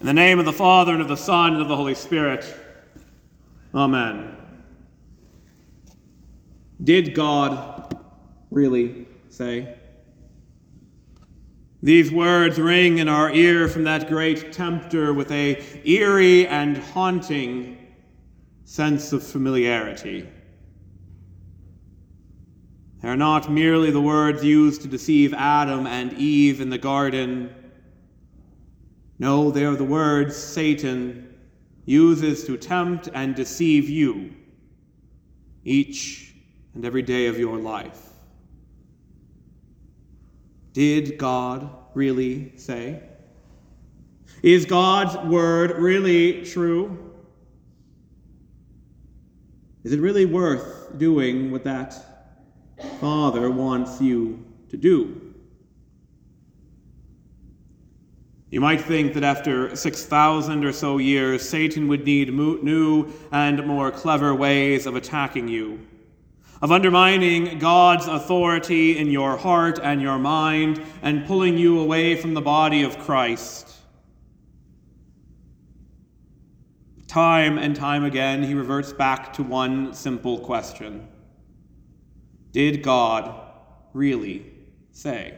In the name of the Father, and of the Son, and of the Holy Spirit. Amen. Did God really say? These words ring in our ear from that great tempter with an eerie and haunting sense of familiarity. They are not merely the words used to deceive Adam and Eve in the garden. No, they are the words Satan uses to tempt and deceive you each and every day of your life. Did God really say? Is God's word really true? Is it really worth doing what that Father wants you to do? You might think that after 6,000 or so years, Satan would need new and more clever ways of attacking you, of undermining God's authority in your heart and your mind, and pulling you away from the body of Christ. Time and time again, he reverts back to one simple question. Did God really say?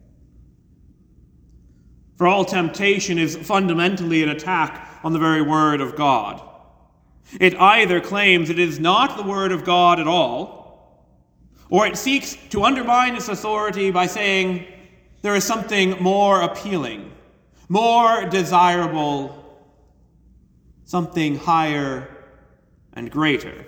For all temptation is fundamentally an attack on the very word of God. It either claims it is not the word of God at all, or it seeks to undermine its authority by saying there is something more appealing, more desirable, something higher and greater.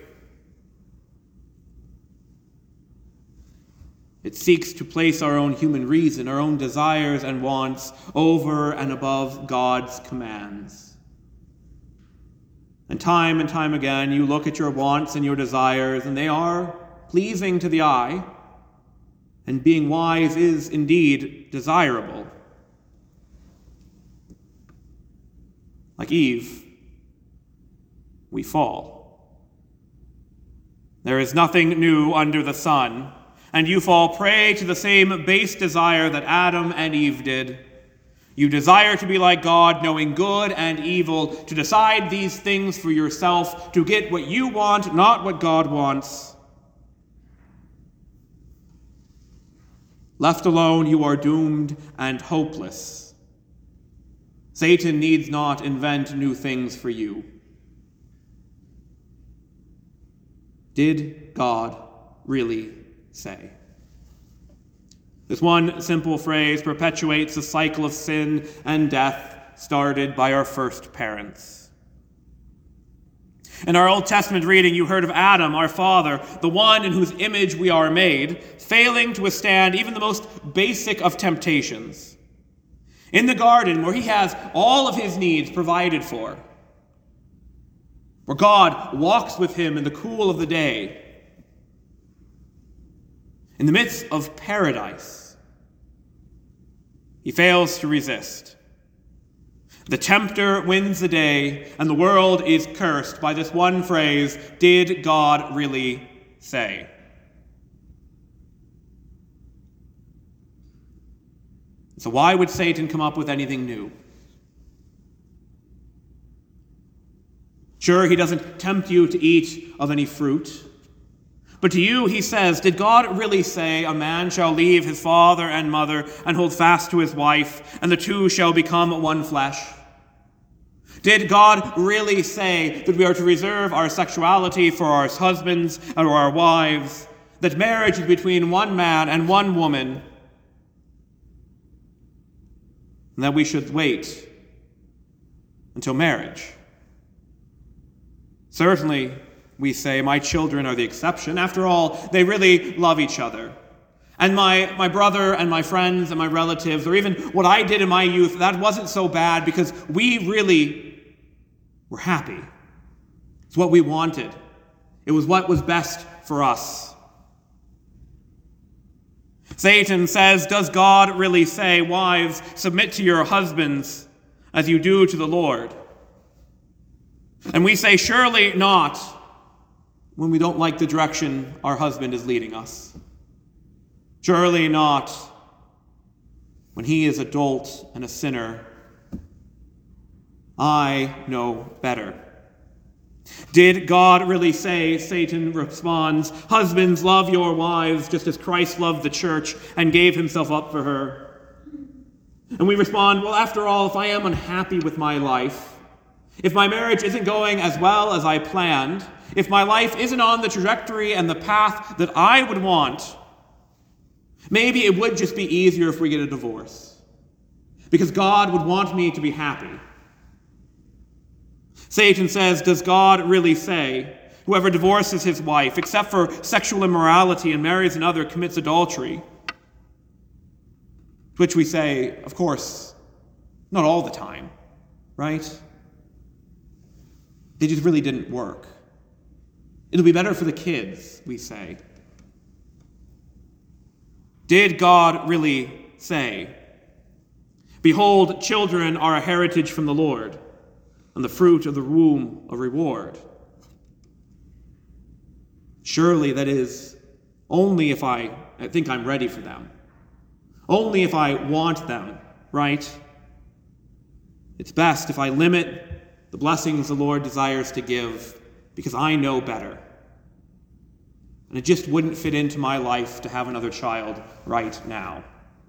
It seeks to place our own human reason, our own desires and wants over and above God's commands. And time again, you look at your wants and your desires, and they are pleasing to the eye, and being wise is indeed desirable. Like Eve, we fall. There is nothing new under the sun, and you fall prey to the same base desire that Adam and Eve did. You desire to be like God, knowing good and evil, to decide these things for yourself, to get what you want, not what God wants. Left alone, you are doomed and hopeless. Satan needs not invent new things for you. Did God really say? This one simple phrase perpetuates the cycle of sin and death started by our first parents. In our Old Testament reading, you heard of Adam, our father, the one in whose image we are made, failing to withstand even the most basic of temptations. In the garden, where he has all of his needs provided for, where God walks with him in the cool of the day, in the midst of paradise, he fails to resist. The tempter wins the day, and the world is cursed by this one phrase, did God really say? So why would Satan come up with anything new? Sure, he doesn't tempt you to eat of any fruit. But to you, he says, did God really say a man shall leave his father and mother and hold fast to his wife, and the two shall become one flesh? Did God really say that we are to reserve our sexuality for our husbands or our wives, that marriage is between one man and one woman, and that we should wait until marriage? Certainly, we say, my children are the exception. After all, they really love each other. And my brother and my friends and my relatives, or even what I did in my youth, that wasn't so bad because we really were happy. It's what we wanted. It was what was best for us. Satan says, does God really say, wives, submit to your husbands as you do to the Lord? And we say, surely not, when we don't like the direction our husband is leading us. Surely not when he is a dolt and a sinner I know better. Did God really say, Satan responds, husbands, love your wives just as Christ loved the church and gave himself up for her? And we respond, well, after all, if I am unhappy with my life, if my marriage isn't going as well as I planned, if my life isn't on the trajectory and the path that I would want, maybe it would just be easier if we get a divorce, because God would want me to be happy. Satan says, does God really say, whoever divorces his wife, except for sexual immorality, and marries another commits adultery? To which we say, of course, not all the time, right? They just really didn't work. It'll be better for the kids, we say. Did God really say, behold, children are a heritage from the Lord, and the fruit of the womb a reward? Surely that is only if I think I'm ready for them. Only if I want them, right? It's best if I limit the blessings the Lord desires to give because I know better. And it just wouldn't fit into my life to have another child right now.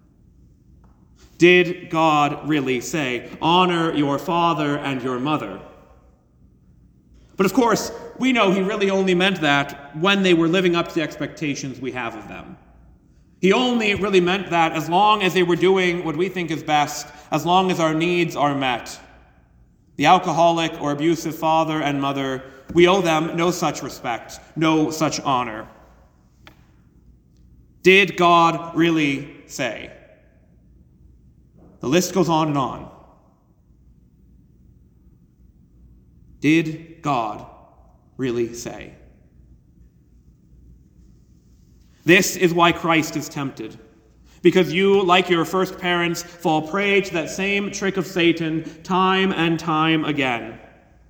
Did God really say, honor your father and your mother? But of course, we know he really only meant that when they were living up to the expectations we have of them. He only really meant that as long as they were doing what we think is best, as long as our needs are met. The alcoholic or abusive father and mother, we owe them no such respect, no such honor. Did God really say? The list goes on and on. Did God really say? This is why Christ is tempted. Because you, like your first parents, fall prey to that same trick of Satan time and time again.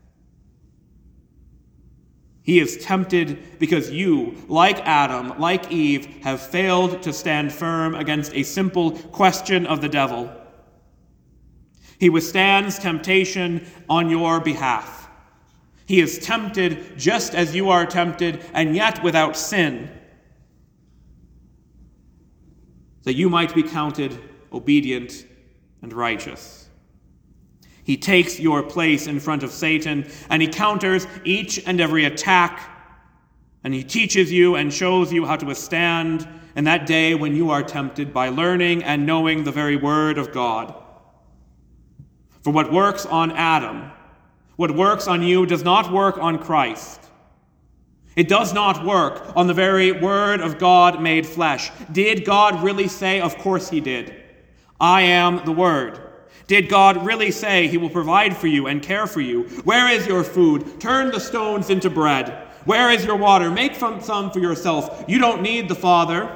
He is tempted because you, like Adam, like Eve, have failed to stand firm against a simple question of the devil. He withstands temptation on your behalf. He is tempted just as you are tempted, and yet without sin, that you might be counted obedient and righteous. He takes your place in front of Satan, and he counters each and every attack, and he teaches you and shows you how to withstand in that day when you are tempted by learning and knowing the very word of God. For what works on Adam, what works on you, does not work on Christ. It does not work on the very word of God made flesh. Did God really say? Of course he did. I am the word. Did God really say he will provide for you and care for you? Where is your food? Turn the stones into bread. Where is your water? Make some for yourself. You don't need the Father.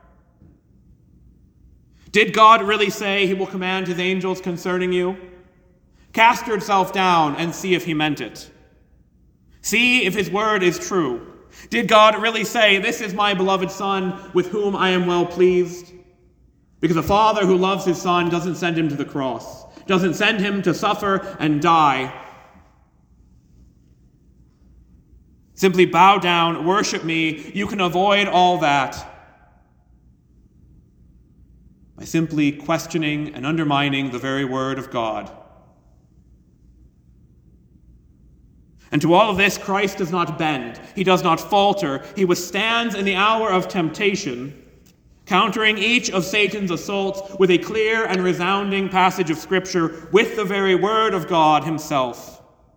Did God really say he will command his angels concerning you? Cast yourself down and see if he meant it. See if his word is true. Did God really say, this is my beloved Son with whom I am well pleased? Because a father who loves his son doesn't send him to the cross, doesn't send him to suffer and die. Simply bow down, worship me. You can avoid all that by simply questioning and undermining the very word of God. And to all of this, Christ does not bend. He does not falter. He withstands in the hour of temptation, countering each of Satan's assaults with a clear and resounding passage of Scripture with the very word of God himself.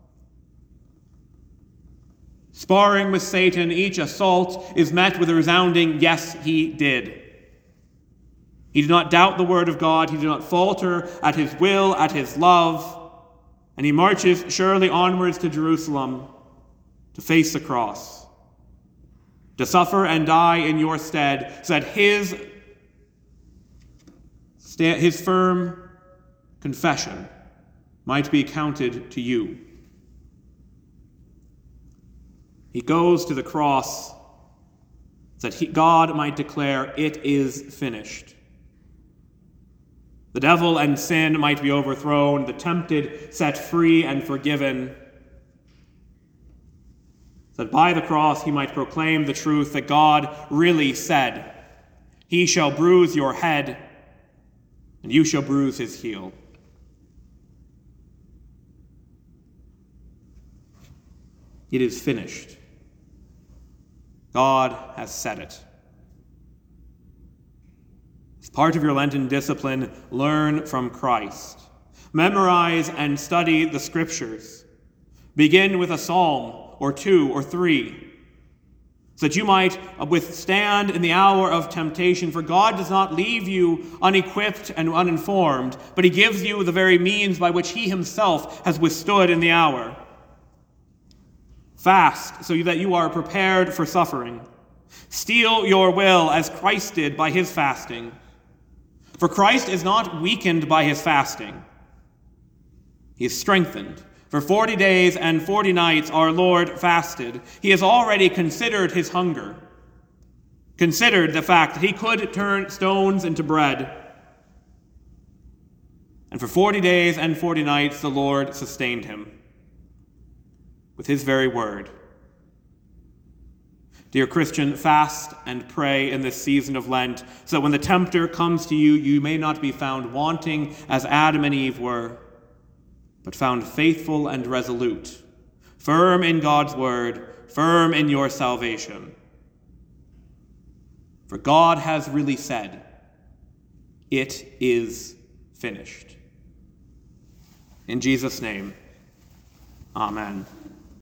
Sparring with Satan, each assault is met with a resounding, yes, he did. He did not doubt the word of God. He did not falter at his will, at his love. And he marches surely onwards to Jerusalem to face the cross, to suffer and die in your stead, so that his firm confession might be counted to you. He goes to the cross so that God might declare, it is finished. The devil and sin might be overthrown, the tempted set free and forgiven, that by the cross he might proclaim the truth that God really said, "He shall bruise your head, and you shall bruise his heel." It is finished. God has said it. As part of your Lenten discipline, learn from Christ. Memorize and study the Scriptures. Begin with a psalm or 2 or 3, so that you might withstand in the hour of temptation. For God does not leave you unequipped and uninformed, but he gives you the very means by which he himself has withstood in the hour. Fast, so that you are prepared for suffering. Steel your will as Christ did by his fasting. For Christ is not weakened by his fasting. He is strengthened. For 40 days and 40 nights our Lord fasted. He has already considered his hunger, considered the fact that he could turn stones into bread. And for 40 days and 40 nights the Lord sustained him with his very word. Dear Christian, fast and pray in this season of Lent, so that when the tempter comes to you, you may not be found wanting as Adam and Eve were, but found faithful and resolute, firm in God's word, firm in your salvation. For God has really said, "It is finished." In Jesus' name, amen.